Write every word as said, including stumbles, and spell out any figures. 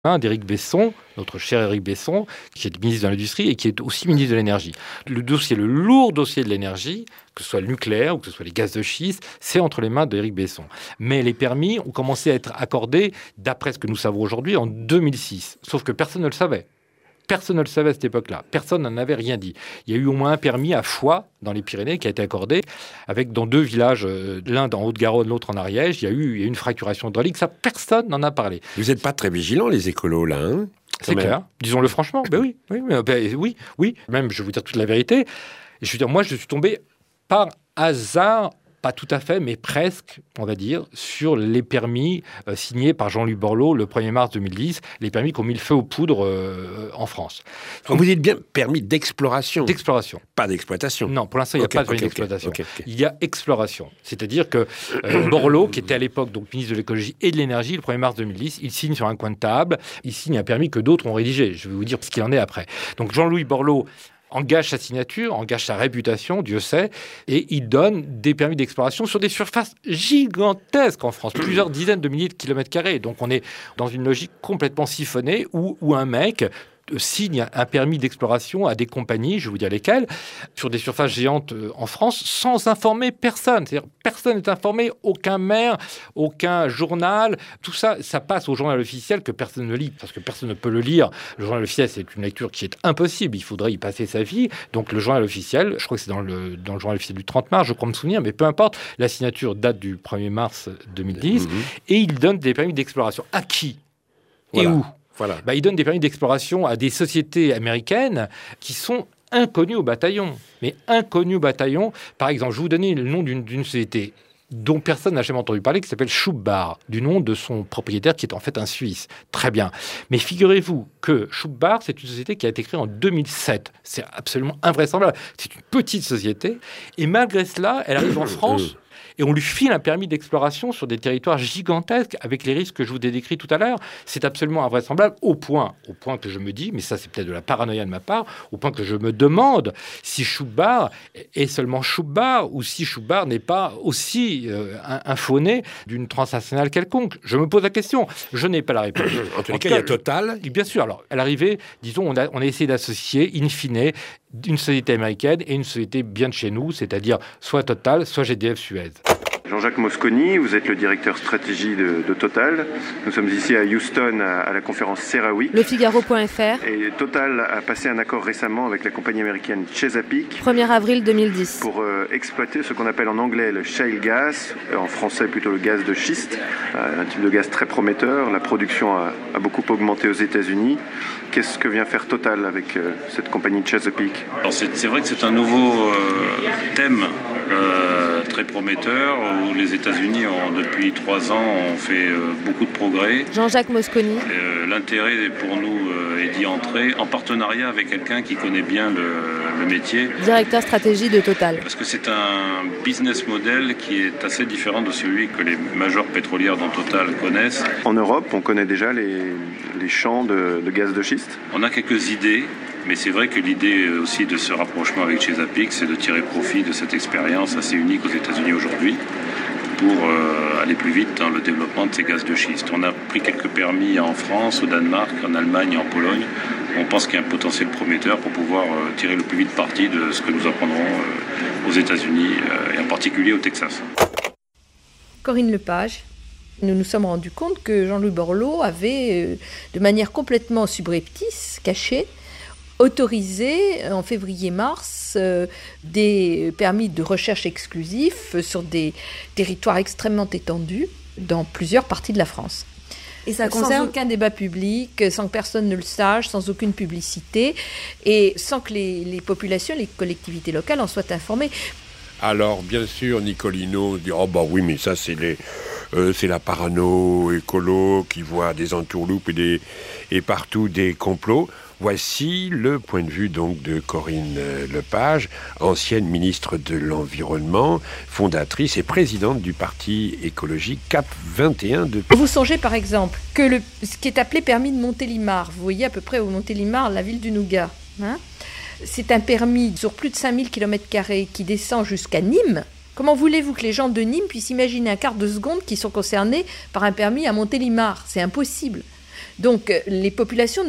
d'Éric Besson, notre cher Éric Besson, qui est ministre de l'Industrie et qui est aussi ministre de l'Énergie. Le dossier, le lourd dossier de l'énergie, que ce soit le nucléaire ou que ce soit les gaz de schiste, c'est entre les mains d'Éric Besson. Mais les permis ont commencé à être accordés, d'après ce que nous savons aujourd'hui, en deux mille six. Sauf que personne ne le savait. Personne ne le savait à cette époque-là. Personne n'en avait rien dit. Il y a eu au moins un permis à Foix, dans les Pyrénées, qui a été accordé, avec dans deux villages, euh, l'un en Haute-Garonne, l'autre en Ariège. Il y a eu, il y a eu une fracturation hydraulique. Ça, personne n'en a parlé. Vous n'êtes pas très vigilants, les écolos, là, hein C'est même. clair. Disons-le franchement. Ben oui, oui, ben oui, oui. Même, je vais vous dire toute la vérité. Je veux dire, moi, je suis tombé par hasard, pas tout à fait, mais presque, on va dire, sur les permis euh, signés par Jean-Louis Borloo le premier mars deux mille dix, les permis qui ont mis le feu aux poudres euh, en France. Donc, vous dites bien permis d'exploration. D'exploration. Pas d'exploitation. Non, pour l'instant, il n'y a okay, pas de permis okay, d'exploitation. Okay, okay. Il y a exploration. C'est-à-dire que euh, Borloo, qui était à l'époque donc ministre de l'écologie et de l'énergie, le premier mars deux mille dix, il signe sur un coin de table, il signe un permis que d'autres ont rédigé. Je vais vous dire ce qu'il en est après. Donc Jean-Louis Borloo engage sa signature, engage sa réputation, Dieu sait, et il donne des permis d'exploration sur des surfaces gigantesques en France, plusieurs dizaines de milliers de kilomètres carrés. Donc on est dans une logique complètement siphonnée où, où un mec signe un permis d'exploration à des compagnies, je vais vous dire lesquelles, sur des surfaces géantes en France, sans informer personne. C'est-à-dire, personne n'est informé, aucun maire, aucun journal. Tout ça, ça passe au journal officiel que personne ne lit, parce que personne ne peut le lire. Le journal officiel, c'est une lecture qui est impossible. Il faudrait y passer sa vie. Donc, le journal officiel, je crois que c'est dans le, dans le journal officiel du trente mars, je crois me souvenir, mais peu importe, la signature date du premier mars deux mille dix, mmh. et il donne des permis d'exploration. À qui ? Voilà. Et où ? Voilà. Bah, il donne des permis d'exploration à des sociétés américaines qui sont inconnues au bataillon. Mais inconnues au bataillon. Par exemple, je vais vous donner le nom d'une, d'une société dont personne n'a jamais entendu parler, qui s'appelle Schubbar, du nom de son propriétaire, qui est en fait un Suisse. Très bien. Mais figurez-vous que Schubbar, c'est une société qui a été créée en deux mille sept. C'est absolument invraisemblable. C'est une petite société. Et malgré cela, elle arrive en France... Et on lui file un permis d'exploration sur des territoires gigantesques avec les risques que je vous ai décrits tout à l'heure. C'est absolument invraisemblable au point, au point que je me dis, mais ça c'est peut-être de la paranoïa de ma part, au point que je me demande si Schubbar est seulement Schubbar ou si Schubbar n'est pas aussi euh, un, un faux-né d'une transnationale quelconque. Je me pose la question. Je n'ai pas la réponse. En tous les cas, il y a Total. Bien sûr. Alors, à l'arrivée, disons, on a, on a essayé d'associer, in fine, une société américaine et une société bien de chez nous, c'est-à-dire soit Total, soit G D F Suez. Jean-Jacques Mosconi, vous êtes le directeur stratégie de, de Total. Nous sommes ici à Houston à, à la conférence CERAWeek. Le Figaro point F R. Et Total a passé un accord récemment avec la compagnie américaine Chesapeake. premier avril deux mille dix. Pour euh, exploiter ce qu'on appelle en anglais le shale gas, en français plutôt le gaz de schiste, euh, un type de gaz très prometteur. La production a, a beaucoup augmenté aux États-Unis. Qu'est-ce que vient faire Total avec euh, cette compagnie Chesapeake ? Alors c'est, c'est vrai que c'est un nouveau euh, thème euh, très prometteur où les États-Unis ont depuis trois ans ont fait euh, beaucoup de progrès. Jean-Jacques Mosconi. Euh, l'intérêt pour nous euh, est d'y entrer en partenariat avec quelqu'un qui connaît bien le, le métier. Directeur stratégie de Total. Parce que c'est un business model qui est assez différent de celui que les majors pétrolières dont Total connaissent. En Europe, on connaît déjà les, les champs de, de gaz de schiste. On a quelques idées, mais c'est vrai que l'idée aussi de ce rapprochement avec Chesapeake, c'est de tirer profit de cette expérience assez unique aux États-Unis aujourd'hui pour euh, aller plus vite dans le développement de ces gaz de schiste. On a pris quelques permis en France, au Danemark, en Allemagne et en Pologne. On pense qu'il y a un potentiel prometteur pour pouvoir euh, tirer le plus vite parti de ce que nous apprendrons euh, aux États-Unis euh, et en particulier au Texas. Corinne Lepage. Nous nous sommes rendus compte que Jean-Louis Borloo avait, de manière complètement subreptice, cachée, autorisé en février-mars euh, des permis de recherche exclusifs sur des territoires extrêmement étendus dans plusieurs parties de la France. Et ça concerne... Sans aucun débat public, sans que personne ne le sache, sans aucune publicité, et sans que les, les populations, les collectivités locales en soient informées. Alors, bien sûr, Nicolino dit « Oh, bah oui, mais ça, c'est les... Euh, c'est la parano écolo qui voit des entourloupes et, des, et partout des complots. » Voici le point de vue donc de Corinne Lepage, ancienne ministre de l'Environnement, fondatrice et présidente du parti écologique CAP vingt et un. De... Vous songez par exemple que le, ce qui est appelé permis de Montélimar, vous voyez à peu près au Montélimar, la ville du Nougat, hein, c'est un permis sur plus de cinq mille kilomètres carrés qui descend jusqu'à Nîmes. Comment voulez-vous que les gens de Nîmes puissent imaginer un quart de seconde qu'ils sont concernés par un permis à Montélimar ? C'est impossible. Donc les populations